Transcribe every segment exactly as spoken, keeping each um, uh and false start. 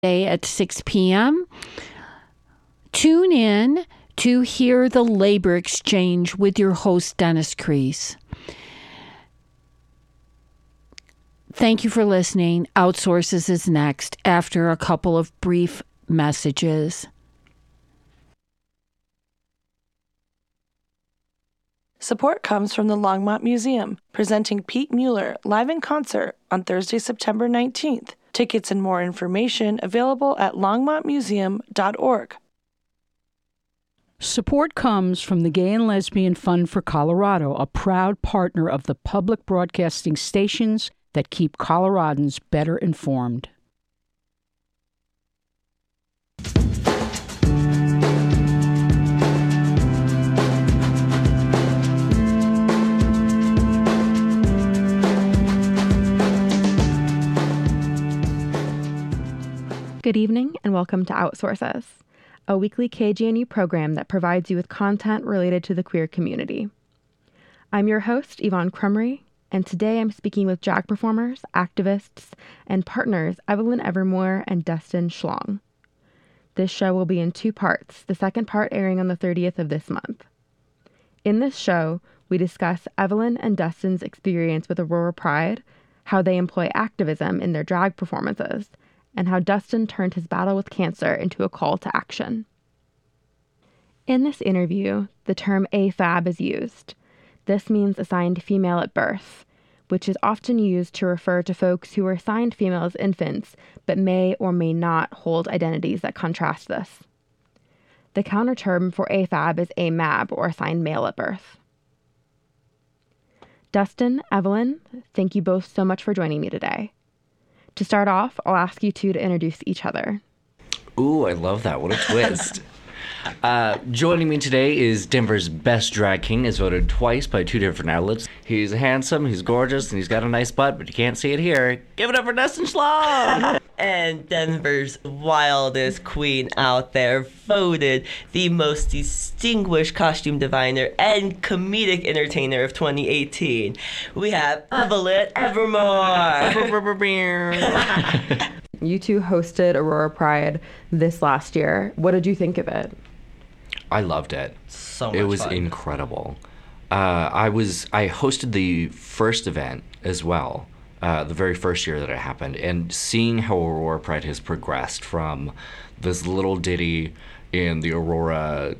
Day at six p.m. Tune in to hear the labor exchange with your host, Dennis Kreese. Thank you for listening. Outsources is next after a couple of brief messages. Support comes from the Longmont Museum, presenting Pete Mueller live in concert on Thursday, September nineteenth. Tickets and more information available at longmont museum dot org. Support comes from the Gay and Lesbian Fund for Colorado, a proud partner of the public broadcasting stations that keep Coloradans better informed. Good evening and welcome to Outsources, a weekly K G N U program that provides you with content related to the queer community. I'm your host, Yvonne Crumry, and today I'm speaking with drag performers, activists, and partners Evelyn Evermore and Dustin Schlong. This show will be in two parts, the second part airing on the thirtieth of this month. In this show, we discuss Evelyn and Dustin's experience with Aurora Pride, how they employ activism in their drag performances, and how Dustin turned his battle with cancer into a call to action. In this interview, the term A F A B is used. This means assigned female at birth, which is often used to refer to folks who are assigned female as infants, but may or may not hold identities that contrast this. The counter term for A F A B is A M A B, or assigned male at birth. Dustin, Evelyn, thank you both so much for joining me today. To start off, I'll ask you two to introduce each other. Ooh, I love that. What a twist. uh, joining me today is Denver's best drag king, as voted twice by two different outlets. He's handsome, he's gorgeous, and he's got a nice butt, but you can't see it here. Give it up for Dustin Schlong! And Denver's wildest queen out there, voted the most distinguished costume designer and comedic entertainer of twenty eighteen. We have Evelyn Evermore. You two hosted Aurora Pride this last year. What did you think of it? I loved it. So much It was fun. incredible. Uh, I was I hosted the first event as well, uh, the very first year that it happened, and seeing how Aurora Pride has progressed from this little ditty in the Aurora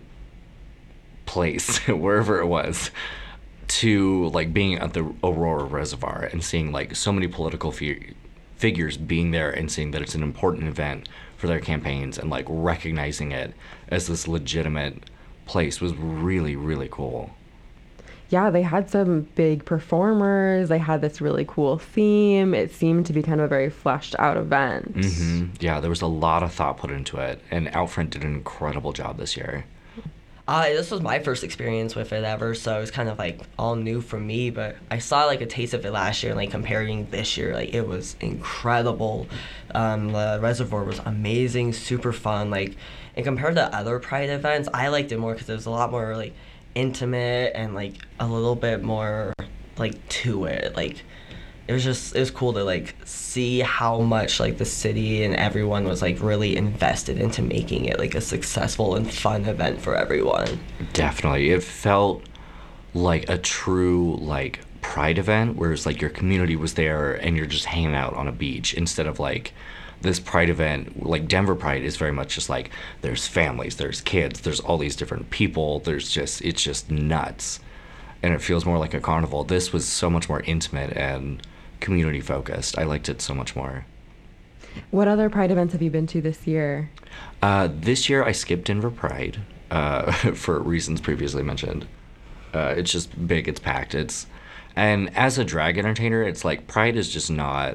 place, wherever it was, to like being at the Aurora Reservoir and seeing like so many political fi- figures being there and seeing that it's an important event for their campaigns and like recognizing it as this legitimate place was really, really cool. Yeah, they had some big performers. They had this really cool theme. It seemed to be kind of a very fleshed out event. Mm-hmm. Yeah, there was a lot of thought put into it, and Outfront did an incredible job this year. Uh, this was my first experience with it ever, so it was kind of like all new for me, but I saw like a taste of it last year, and like comparing this year, like it was incredible. Um, the reservoir was amazing, super fun, like, and compared to other Pride events, I liked it more because it was a lot more like intimate and like a little bit more like to it. Like it was just, it was cool to like see how much like the city and everyone was like really invested into making it like a successful and fun event for everyone. Definitely. It felt like a true like Pride event where it's like your community was there and you're just hanging out on a beach instead of like this Pride event. Like Denver Pride is very much just like there's families, there's kids, there's all these different people, there's just, it's just nuts. And it feels more like a carnival. This was so much more intimate and community focused. I liked it so much more. What other Pride events have you been to this year? Uh, this year I skipped Denver Pride uh, for reasons previously mentioned. Uh, it's just big, it's packed, it's, and as a drag entertainer, it's like Pride is just not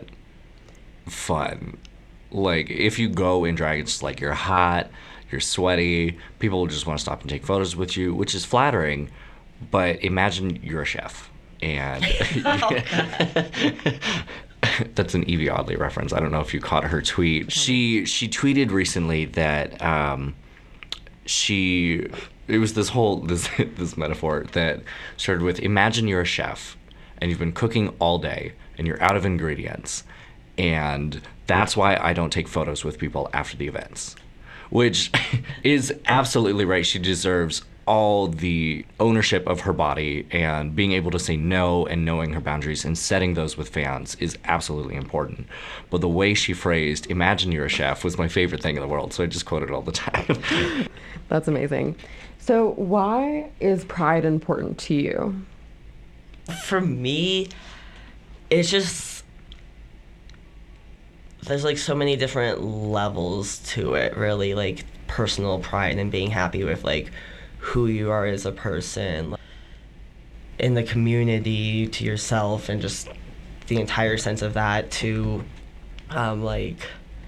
fun. Like if you go in drag, it's just like you're hot, you're sweaty, people just want to stop and take photos with you, which is flattering, but imagine you're a chef. And that's an Evie Oddly reference. I don't know if you caught her tweet. She she tweeted recently that um, she it was this whole this this metaphor that started with, imagine you're a chef and you've been cooking all day and you're out of ingredients And that's why I don't take photos with people after the events, which is absolutely right. She deserves all the ownership of her body, and being able to say no and knowing her boundaries and setting those with fans is absolutely important. But the way she phrased, "Imagine you're a chef," was my favorite thing in the world, so I just quote it all the time. That's amazing. So why is pride important to you? For me, it's just, there's like so many different levels to it, really, like personal pride and being happy with like who you are as a person, in the community, to yourself, and just the entire sense of that, to um, like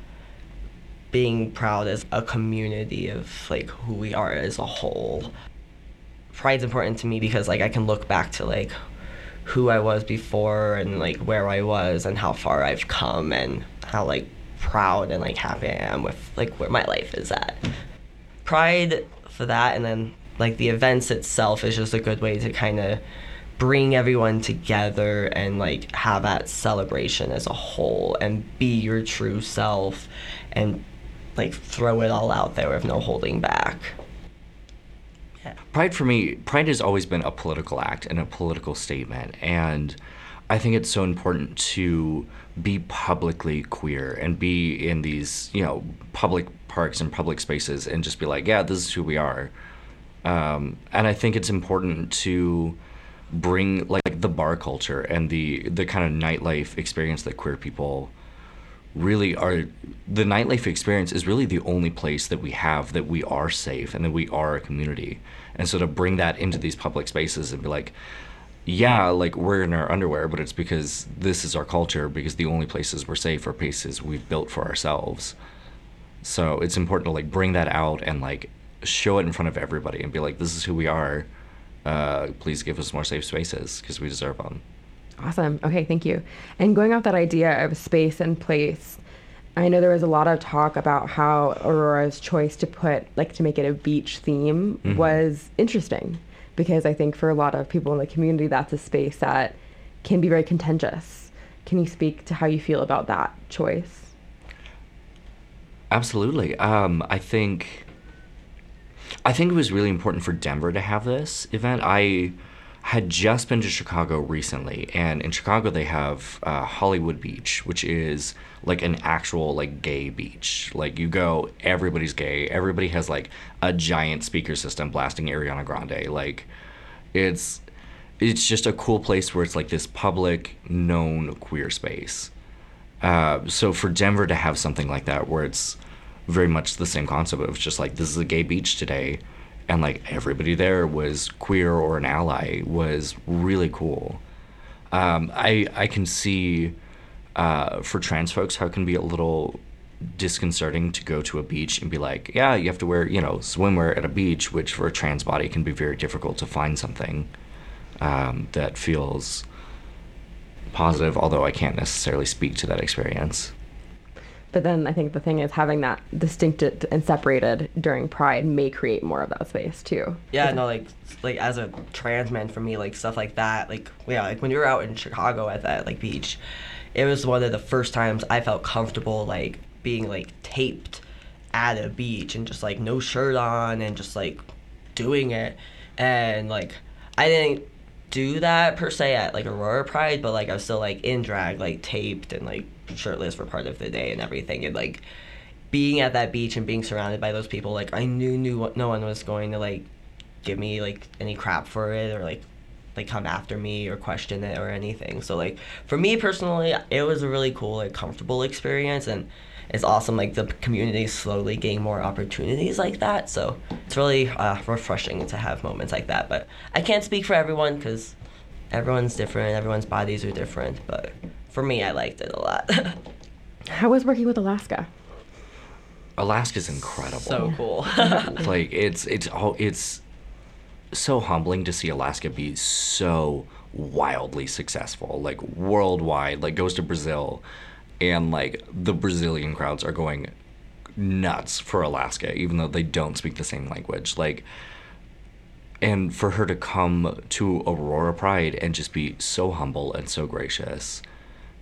being proud as a community of like who we are as a whole. Pride's important to me because like I can look back to like who I was before and like where I was and how far I've come and how like proud and like happy I am with like where my life is at. Pride for that, and then like the events itself is just a good way to kind of bring everyone together and like have that celebration as a whole and be your true self and like throw it all out there with no holding back. Yeah. Pride for me, pride has always been a political act and a political statement, and I think it's so important to be publicly queer and be in these, you know, public parks and public spaces and just be like, yeah, this is who we are. Um, and I think it's important to bring like the bar culture and the the kind of nightlife experience that queer people really are. The nightlife experience is really the only place that we have that we are safe and that we are a community. And so to bring that into these public spaces and be like, yeah, like we're in our underwear, but it's because this is our culture, because the only places we're safe are places we've built for ourselves. So it's important to like bring that out and like show it in front of everybody and be like, this is who we are. Uh, please give us more safe spaces because we deserve them. Awesome. Okay, thank you. And going off that idea of space and place, I know there was a lot of talk about how Aurora's choice to put, like to make it a beach theme mm-hmm. was interesting, because I think for a lot of people in the community, that's a space that can be very contentious. Can you speak to how you feel about that choice? Absolutely. Um, I think... I think it was really important for Denver to have this event. I had just been to Chicago recently, and in Chicago they have uh, Hollywood Beach, which is like an actual like gay beach. Like you go, everybody's gay. Everybody has like a giant speaker system blasting Ariana Grande. Like it's it's just a cool place where it's like this public, known queer space. Uh, so for Denver to have something like that, where it's very much the same concept of just like, this is a gay beach today, and like everybody there was queer or an ally, was really cool. Um, I I can see uh, for trans folks how it can be a little disconcerting to go to a beach and be like, yeah, you have to wear, you know, swimwear at a beach, which for a trans body can be very difficult to find something um, that feels positive, although I can't necessarily speak to that experience. But then I think the thing is, having that distincted and separated during Pride may create more of that space too. Yeah, no, like like as a trans man, for me, like stuff like that, like yeah, like when you were out in Chicago at that like beach, it was one of the first times I felt comfortable like being like taped at a beach and just like no shirt on and just like doing it, and like I didn't do that per se at like Aurora Pride, but like I was still like in drag, like taped and like shirtless for part of the day and everything, and like being at that beach and being surrounded by those people, like I knew knew no one was going to like give me like any crap for it or like like come after me or question it or anything. So like for me personally, it was a really cool, like comfortable experience, and it's awesome like the community is slowly getting more opportunities like that, so it's really uh, refreshing to have moments like that. But I can't speak for everyone because everyone's different, everyone's bodies are different, but for me, I liked it a lot. How was working with Alaska? Alaska's incredible. So cool. Like it's it's all it's so humbling to see Alaska be so wildly successful, like worldwide. Like goes to Brazil, and like the Brazilian crowds are going nuts for Alaska, even though they don't speak the same language. Like, and for her to come to Aurora Pride and just be so humble and so gracious.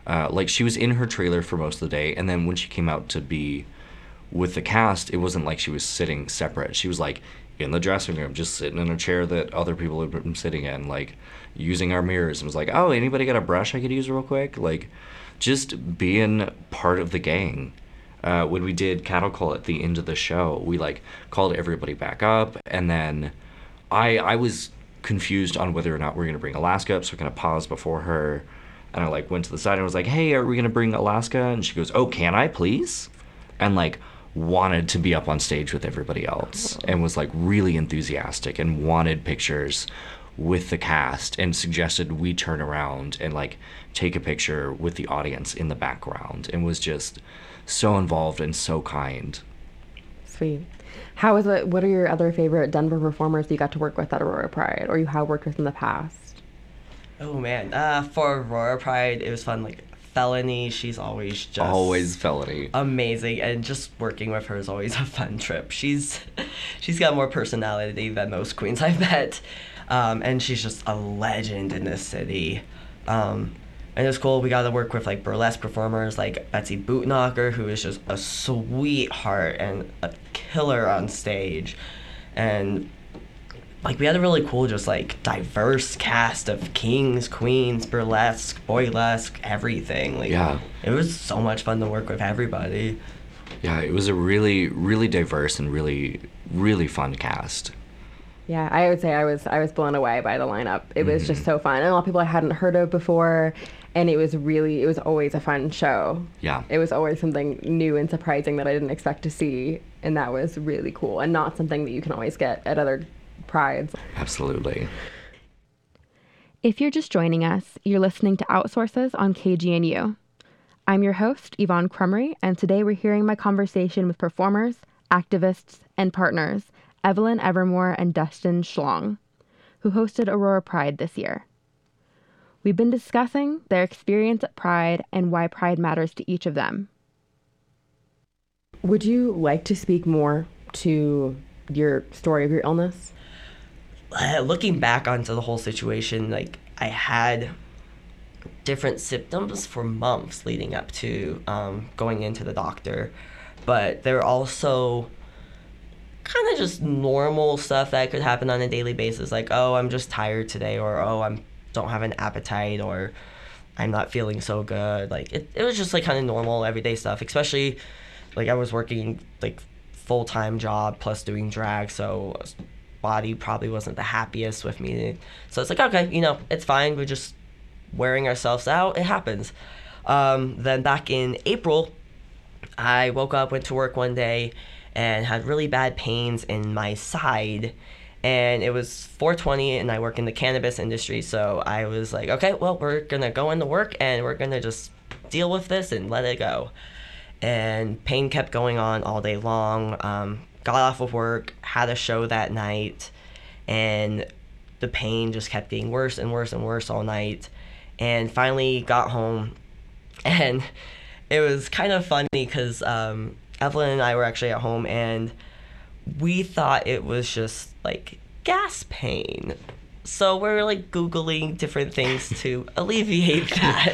Uh, like, she was in her trailer for most of the day, and then when she came out to be with the cast, it wasn't like she was sitting separate. She was, like, in the dressing room, just sitting in a chair that other people had been sitting in, like, using our mirrors, and was like, oh, anybody got a brush I could use real quick? Like, just being part of the gang. Uh, when we did cattle call at the end of the show, we, like, called everybody back up, and then I I was confused on whether or not we we're going to bring Alaska up, so we're going to pause before her. And I, like, went to the side and was like, hey, are we going to bring Alaska? And she goes, oh, can I, please? And, like, wanted to be up on stage with everybody else and was, like, really enthusiastic and wanted pictures with the cast and suggested we turn around and, like, take a picture with the audience in the background, and was just so involved and so kind. Sweet. How is it? What are your other favorite Denver performers you got to work with at Aurora Pride, or you have worked with in the past? Oh man, uh, for Aurora Pride, it was fun. Like Felony, she's always just always Felony, amazing, and just working with her is always a fun trip. She's she's got more personality than most queens I've met, um, and she's just a legend in this city. Um, and it was cool. We got to work with like burlesque performers like Betsy Bootknocker, who is just a sweetheart and a killer on stage, and like, we had a really cool, just, like, diverse cast of kings, queens, burlesque, boylesque, everything. Like, yeah. It was so much fun to work with everybody. Yeah, it was a really, really diverse and really, really fun cast. Yeah, I would say I was I was blown away by the lineup. It was mm-hmm. just so fun. And a lot of people I hadn't heard of before. And it was really, it was always a fun show. Yeah. It was always something new and surprising that I didn't expect to see. And that was really cool. And not something that you can always get at other prides. Absolutely. If you're just joining us, you're listening to Outsources on K G N U. I'm your host, Yvonne Crumry, and today we're hearing my conversation with performers, activists, and partners, Evelyn Evermore and Dustin Schlong, who hosted Aurora Pride this year. We've been discussing their experience at Pride and why Pride matters to each of them. Would you like to speak more to your story of your illness? Uh, looking back onto the whole situation, like, I had different symptoms for months leading up to um, going into the doctor, but they're also kind of just normal stuff that could happen on a daily basis, like, oh, I'm just tired today, or oh, I'm don't have an appetite, or I'm not feeling so good. Like, it, it was just like kind of normal everyday stuff, especially like I was working like full-time job plus doing drag, so body probably wasn't the happiest with me. So it's like, okay, you know, it's fine. We're just wearing ourselves out. It happens. Um, then back in April, I woke up, went to work one day, and had really bad pains in my side. And it was four twenty, and I work in the cannabis industry, so I was like, okay, well, we're going to go into work, and we're going to just deal with this and let it go. And pain kept going on all day long. Um, got off of work, had a show that night, and the pain just kept getting worse and worse and worse all night. And finally got home, and it was kind of funny because um, Evelyn and I were actually at home, and we thought it was just like gas pain. So we're like Googling different things to alleviate that.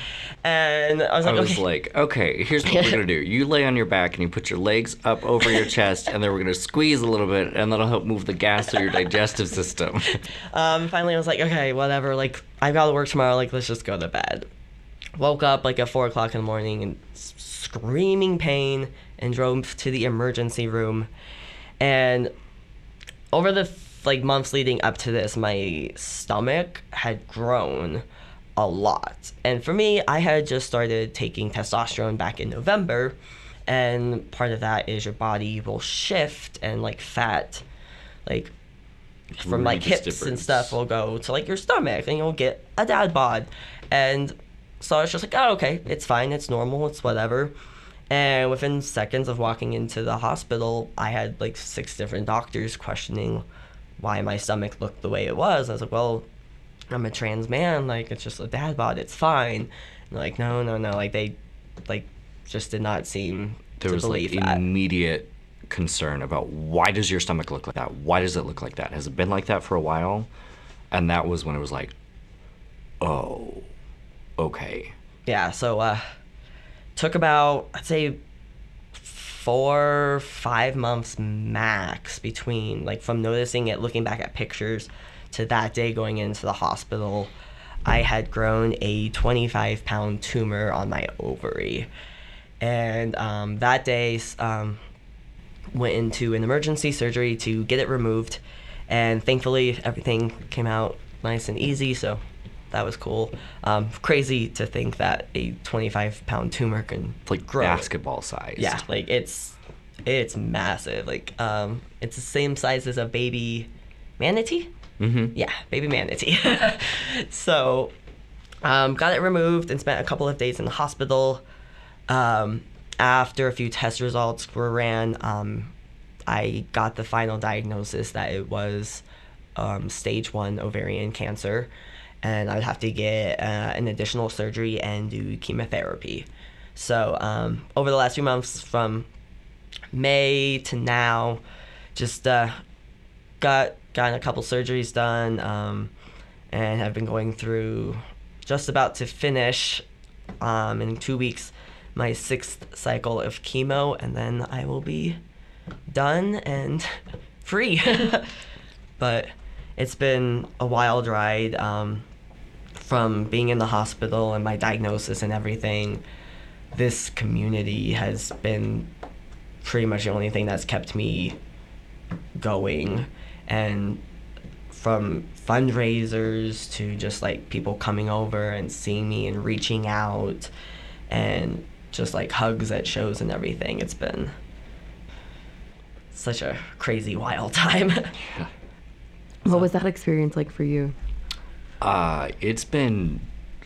And I was like, I was okay. like, okay, here's what we're going to do. You lay on your back and you put your legs up over your chest, and then we're going to squeeze a little bit, and that'll help move the gas through your digestive system. Um, finally, I was like, okay, whatever. Like, I've got to work tomorrow. Like, let's just go to bed. Woke up like at four o'clock in the morning and screaming pain, and drove to the emergency room. And over the like months leading up to this, my stomach had grown a lot. And for me, I had just started taking testosterone back in November, and part of that is your body will shift, and like fat, like from like hips and stuff will go to like your stomach, and you'll get a dad bod. And so I was just like, oh, okay, it's fine, it's normal, it's whatever. And within seconds of walking into the hospital, I had like six different doctors questioning why my stomach looked the way it was. I was like, well, I'm a trans man, like, it's just a dad bod, it's fine. And they're like, no, no, no, like, they, like, just did not seem there to was, believe like, that. immediate concern about, why does your stomach look like that? Why does it look like that? Has it been like that for a while? And that was when it was like, oh, okay. Yeah, so uh, took about, I'd say, four, five months max between, like, from noticing it, looking back at pictures, to that day going into the hospital. I had grown a twenty-five pound tumor on my ovary. And um, that day, um, went into an emergency surgery to get it removed. And thankfully, everything came out nice and easy, so that was cool. Um, crazy to think that a twenty-five pound tumor can like grow. Basketball size. Yeah, like it's it's massive. Like um, it's the same size as a baby manatee. Mm-hmm. Yeah, baby manatee. So, um, got it removed and spent a couple of days in the hospital. Um, after a few test results were ran, um, I got the final diagnosis that it was um, stage one ovarian cancer, and I'd have to get uh, an additional surgery and do chemotherapy. So, um, over the last few months, from May to now, just uh, got gotten a couple surgeries done, um, and have been going through, just about to finish um, in two weeks, my sixth cycle of chemo, and then I will be done and free. But it's been a wild ride, um, from being in the hospital and my diagnosis and everything. This community has been pretty much the only thing that's kept me going. And from fundraisers to just like people coming over and seeing me and reaching out, and just like hugs at shows and everything, it's been such a crazy, wild time. Yeah. What was that experience like for you? Uh, it's been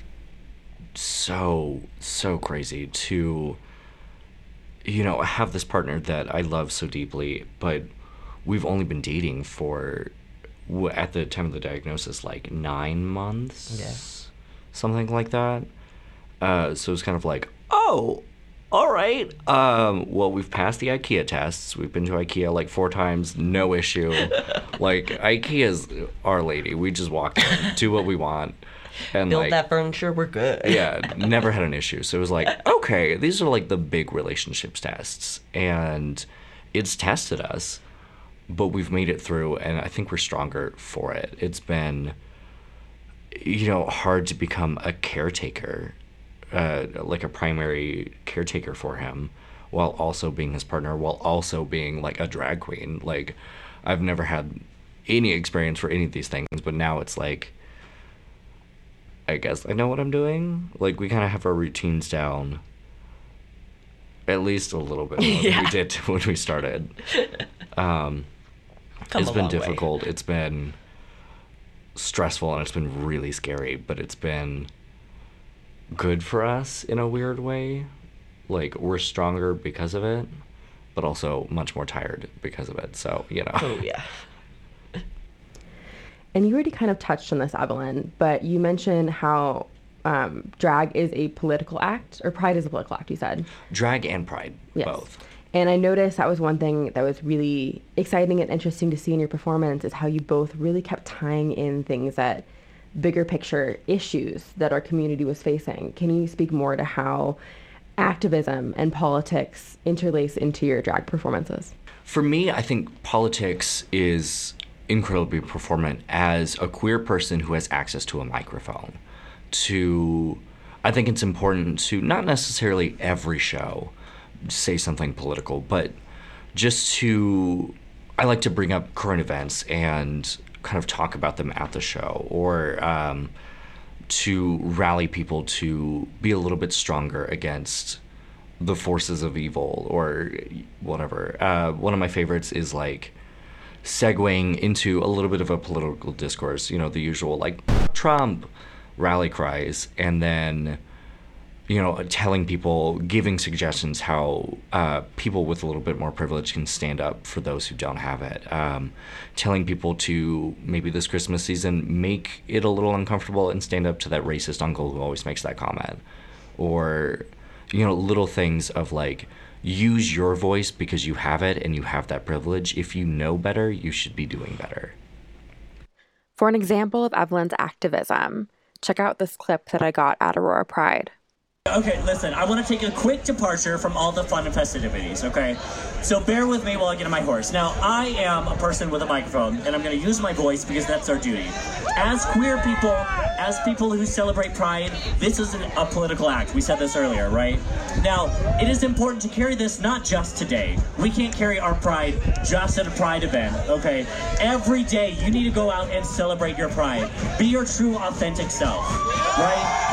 so, so crazy to, you know, have this partner that I love so deeply, but we've only been dating for, at the time of the diagnosis, like nine months, Yeah. something like that. Uh, so it's kind of like, oh, all right. Um, well, we've passed the IKEA tests. We've been to IKEA like four times, no issue. Like, IKEA's our lady. We just walk in, do what we want. And Build like, that furniture, we're good. yeah, never had an issue. So it was like, okay, these are like the big relationships tests. And it's tested us, but we've made it through, and I think we're stronger for it. It's been, you know, hard to become a caretaker, uh, like a primary caretaker for him, while also being his partner, while also being like a drag queen. Like, I've never had any experience for any of these things, but now it's like, I guess I know what I'm doing. Like, we kind of have our routines down, at least a little bit more Yeah. than we did when we started. Um, Come it's a been long way. difficult. It's been stressful, and it's been really scary, but it's been good for us in a weird way. Like, we're stronger because of it, but also much more tired because of it. So, you know. Oh, yeah. And you already kind of touched on this, Evelyn, but you mentioned how um, drag is a political act, or pride is a political act, you said. Drag and pride, Yes. both. And I noticed that was one thing that was really exciting and interesting to see in your performance, is how you both really kept tying in things that bigger picture issues that our community was facing. Can you speak more to how activism and politics interlace into your drag performances? For me, I think politics is incredibly performant as a queer person who has access to a microphone. To, I think it's important to not necessarily every show say something political, but just to, I like to bring up current events and kind of talk about them at the show, or um, to rally people to be a little bit stronger against the forces of evil or whatever. Uh, one of my favorites is like segueing into a little bit of a political discourse, you know, the usual like Trump rally cries, and then, you know, telling people, giving suggestions how uh, people with a little bit more privilege can stand up for those who don't have it. Um, telling people to, maybe this Christmas season, make it a little uncomfortable and stand up to that racist uncle who always makes that comment. Or, you know, little things of like, use your voice because you have it and you have that privilege. If you know better, you should be doing better. For an example of Evelyn's activism, check out this clip that I got at Aurora Pride. Okay, listen, I want to take a quick departure from all the fun and festivities, okay? So bear with me while I get on my horse. Now, I am a person with a microphone, and I'm going to use my voice because that's our duty. As queer people, as people who celebrate Pride, this is an, a political act. We said this earlier, right? Now, it is important to carry this not just today. We can't carry our Pride just at a Pride event, okay? Every day, you need to go out and celebrate your Pride. Be your true, authentic self, right?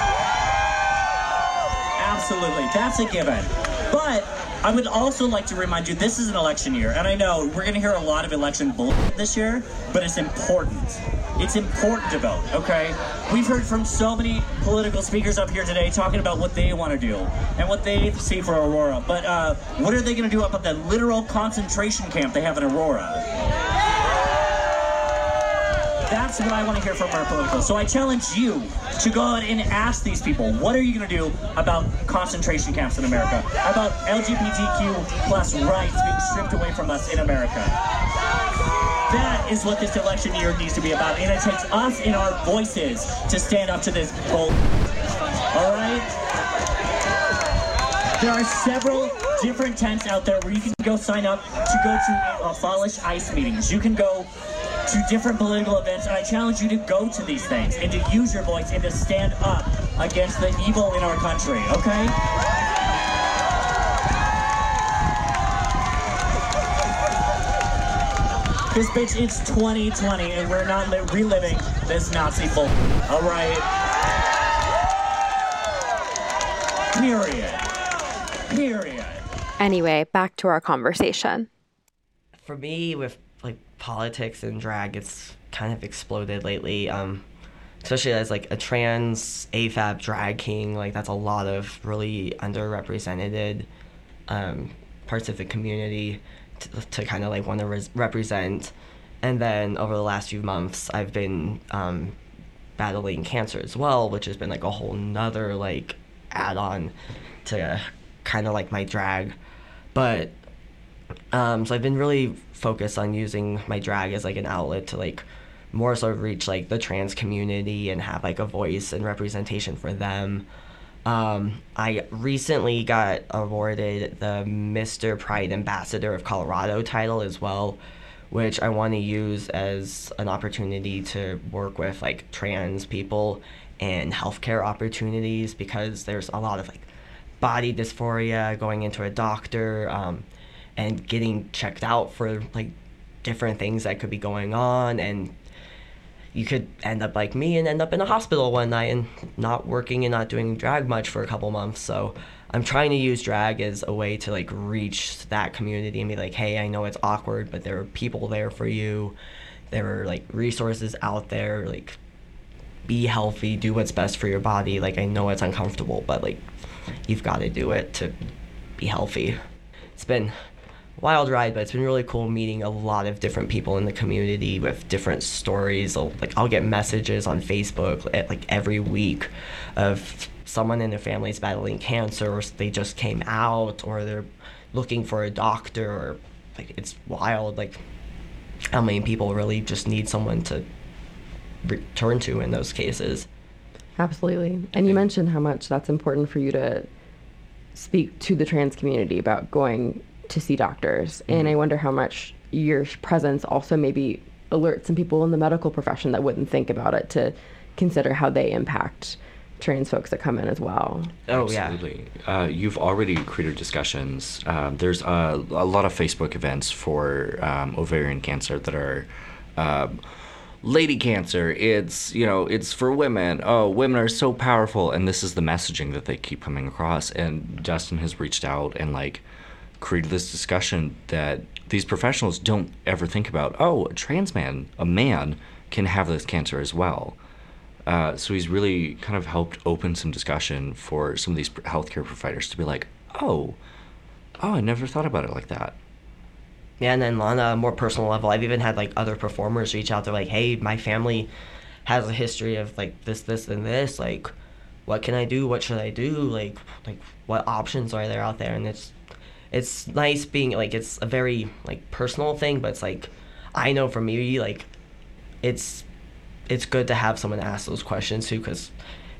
Absolutely, that's a given. But I would also like to remind you, this is an election year, and I know we're going to hear a lot of election bullshit this year, but it's important. It's important to vote, okay? We've heard from so many political speakers up here today talking about what they want to do and what they see for Aurora. But uh, what are they going to do about the literal concentration camp they have in Aurora? That's what I want to hear from our political. So I challenge you to go out and ask these people, what are you going to do about concentration camps in America? About L G B T Q plus rights being stripped away from us in America? That is what this election year needs to be about. And it takes us in our voices to stand up to this bull. All right? There are several different tents out there where you can go sign up to go to abolish ICE meetings. You can go to different political events, and I challenge you to go to these things and to use your voice and to stand up against the evil in our country, okay? Because, bitch, it's twenty twenty, and we're not li- reliving this Nazi bull, all right? Period. Period. Anyway, back to our conversation. For me, with like politics and drag, it's kind of exploded lately, um especially as like a trans A F A B drag king. Like, that's a lot of really underrepresented um parts of the community to, to kind of like want to res- represent. And then over the last few months, I've been um battling cancer as well, which has been like a whole nother like add-on to kind of like my drag. But um so I've been really focused on using my drag as like an outlet to like more sort of reach like the trans community and have like a voice and representation for them. Um, I recently got awarded the Mister Pride Ambassador of Colorado title as well, which I want to use as an opportunity to work with like trans people and healthcare opportunities, because there's a lot of like body dysphoria, going into a doctor, um, and getting checked out for like different things that could be going on, and you could end up like me and end up in a hospital one night and not working and not doing drag much for a couple months. So I'm trying to use drag as a way to like reach that community and be like, hey, I know it's awkward, but there are people there for you. There are like resources out there. Like, be healthy, do what's best for your body. Like, I know it's uncomfortable, but like, you've got to do it to be healthy. It's been wild ride, but it's been really cool meeting a lot of different people in the community with different stories. I'll, like I'll get messages on Facebook at, like every week of someone in their family's battling cancer, or they just came out, or they're looking for a doctor, or like, it's wild like how many people really just need someone to return to in those cases. Absolutely. And you mentioned how much that's important for you to speak to the trans community about going to see doctors. Mm-hmm. And I wonder how much your presence also maybe alerts some people in the medical profession that wouldn't think about it to consider how they impact trans folks that come in as well. Oh, absolutely. Yeah. Uh, you've already created discussions. Um, there's a, a lot of Facebook events for um, ovarian cancer that are uh, lady cancer. It's, you know, it's for women. Oh, women are so powerful. And this is the messaging that they keep coming across. And Dustin has reached out and like created this discussion that these professionals don't ever think about. Oh, a trans man, a man, can have this cancer as well. Uh, so he's really kind of helped open some discussion for some of these healthcare providers to be like, oh, oh, I never thought about it like that. Yeah, and then on a more personal level, I've even had like other performers reach out. They're like, hey, my family has a history of like this, this, and this. Like, what can I do? What should I do? Like, like what options are there out there? And it's it's nice being like, it's a very like personal thing, but it's like, I know for me, like, it's it's good to have someone ask those questions too, because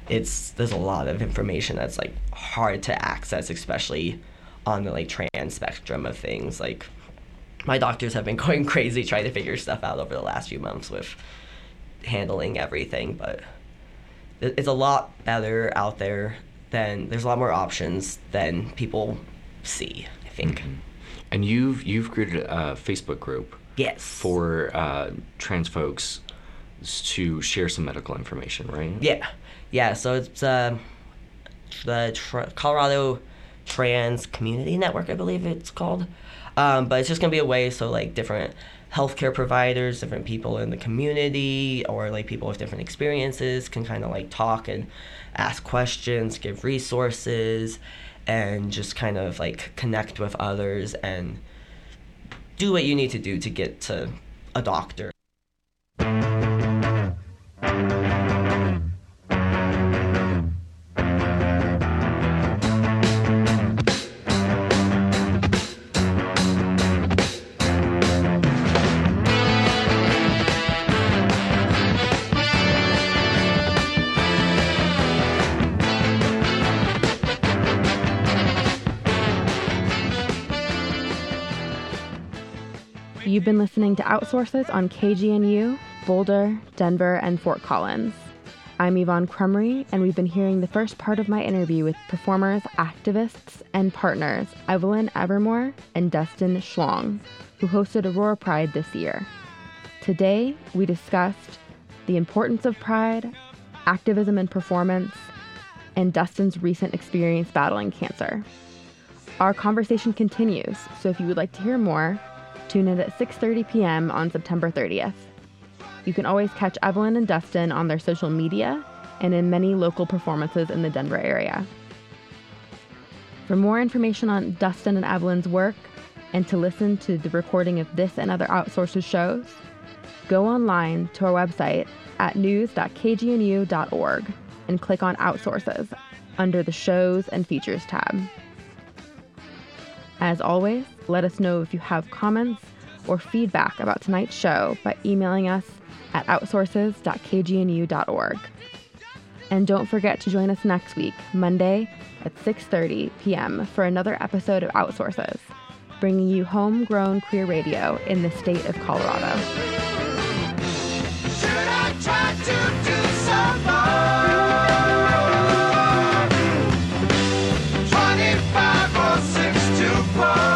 it's there's a lot of information that's like hard to access, especially on the like trans spectrum of things. Like my doctors have been going crazy trying to figure stuff out over the last few months with handling everything, but it's a lot better out there than there's a lot more options than people see, I think. Mm-hmm. And you've you've created a Facebook group. Yes. For uh, trans folks to share some medical information, right? Yeah, yeah. So it's uh, the Tr- Colorado Trans Community Network, I believe it's called. Um, but it's just gonna be a way so like different healthcare providers, different people in the community, or like people with different experiences can kind of like talk and ask questions, give resources, and just kind of like connect with others and do what you need to do to get to a doctor. You've been listening to Outsources on K G N U, Boulder, Denver, and Fort Collins. I'm Yvonne Crumry, and we've been hearing the first part of my interview with performers, activists, and partners Evelyn Evermore and Dustin Schlong, who hosted Aurora Pride this year. Today, we discussed the importance of Pride, activism and performance, and Dustin's recent experience battling cancer. Our conversation continues, so if you would like to hear more, tune in at six thirty p.m. on September thirtieth. You can always catch Evelyn and Dustin on their social media and in many local performances in the Denver area. For more information on Dustin and Evelyn's work and to listen to the recording of this and other Outsources shows, go online to our website at news dot k g n u dot org and click on Outsources under the Shows and Features tab. As always, let us know if you have comments or feedback about tonight's show by emailing us at outsources dot k g n u dot org. And don't forget to join us next week, Monday at six thirty p.m. for another episode of Outsources, bringing you homegrown queer radio in the state of Colorado. Should I try to do some more? twenty-five or six to four.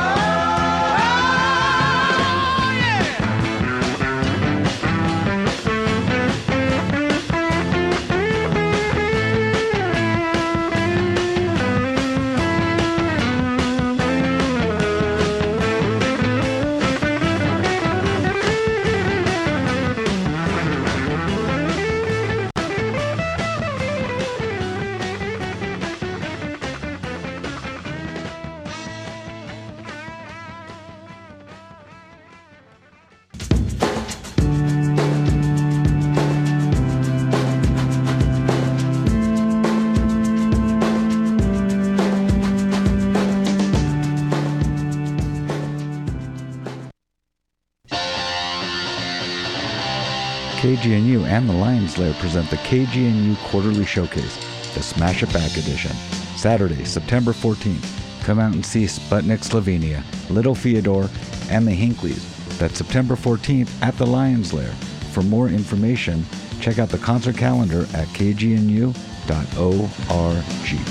K G N U and the Lions Lair present the K G N U Quarterly Showcase, the Smash It Back edition, Saturday, September fourteenth. Come out and see Sputnik Slovenia, Little Theodore, and the Hinckleys. That's September fourteenth at the Lions Lair. For more information, check out the concert calendar at k g n u dot org.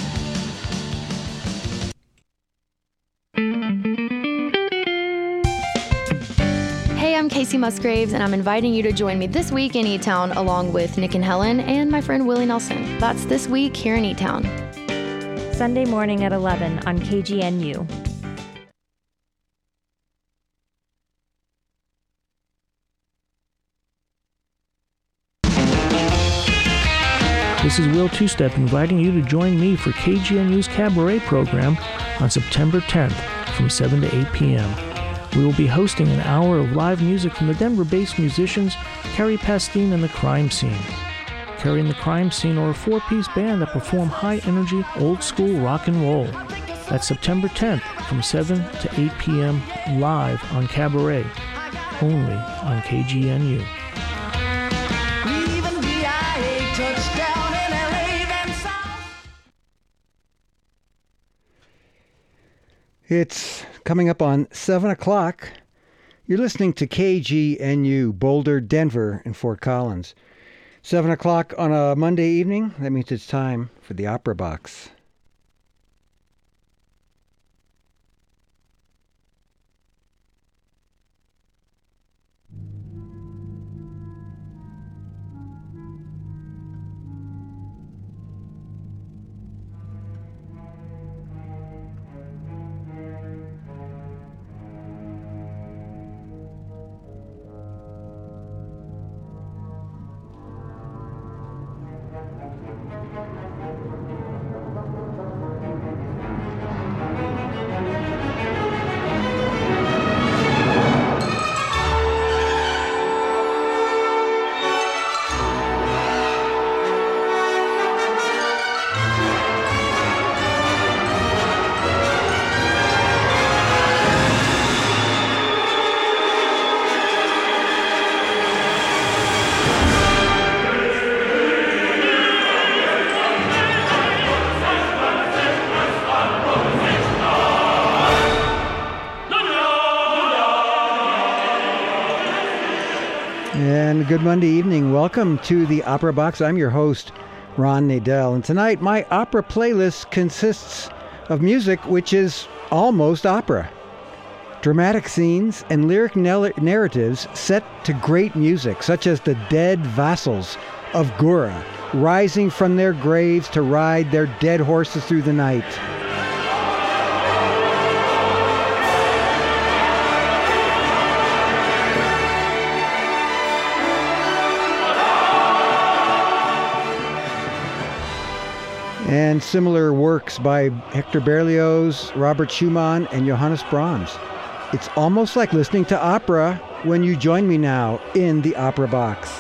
I'm Casey Musgraves, and I'm inviting you to join me this week in E-Town along with Nick and Helen and my friend Willie Nelson. That's this week here in E-Town. Sunday morning at eleven on K G N U. This is Will Two-Step inviting you to join me for K G N U's Cabaret program on September tenth from seven to eight p.m. We will be hosting an hour of live music from the Denver-based musicians Carrie Pastine and the Crime Scene. Carrie and the Crime Scene are a four-piece band that perform high-energy, old-school rock and roll. That's September tenth from seven to eight p.m. live on Cabaret, only on K G N U. Leaving the I A touchdown in L A It's coming up on seven o'clock. You're listening to K G N U, Boulder, Denver, and Fort Collins. seven o'clock on a Monday evening. That means it's time for the Opera Box. And good Monday evening. Welcome to the Opera Box. I'm your host, Ron Nadell. And tonight, my opera playlist consists of music which is almost opera. Dramatic scenes and lyric narratives set to great music, such as the dead vassals of Gura, rising from their graves to ride their dead horses through the night. And similar works by Hector Berlioz, Robert Schumann, and Johannes Brahms. It's almost like listening to opera when you join me now in the Opera Box.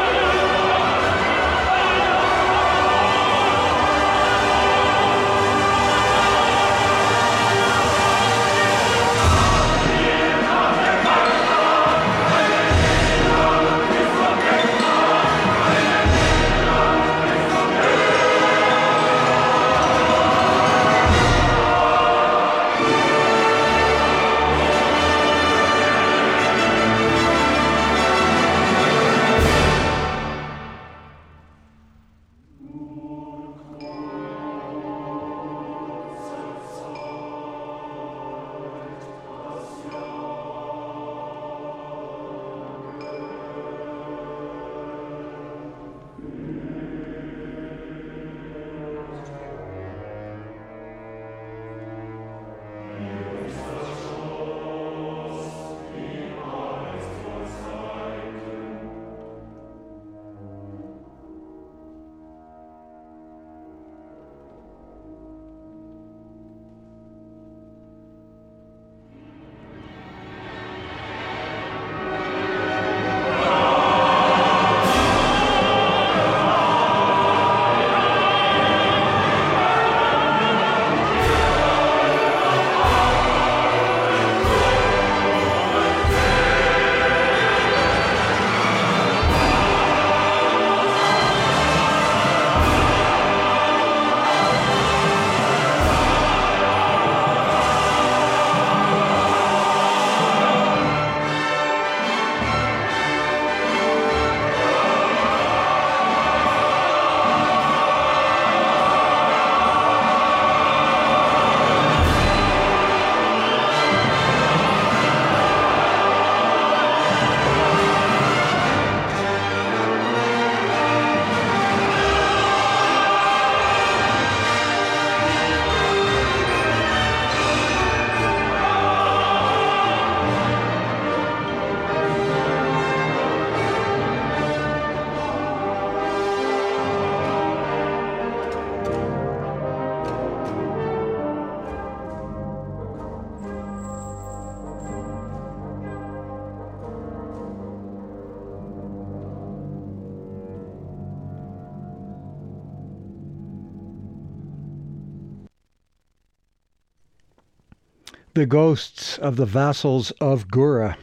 The ghosts of the vassals of Gura,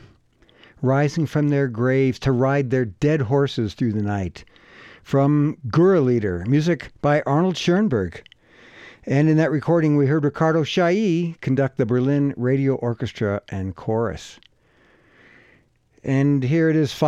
rising from their graves to ride their dead horses through the night. From Gura Leader, music by Arnold Schoenberg. And in that recording, we heard Ricardo Chailly conduct the Berlin Radio Orchestra and Chorus. And here it is.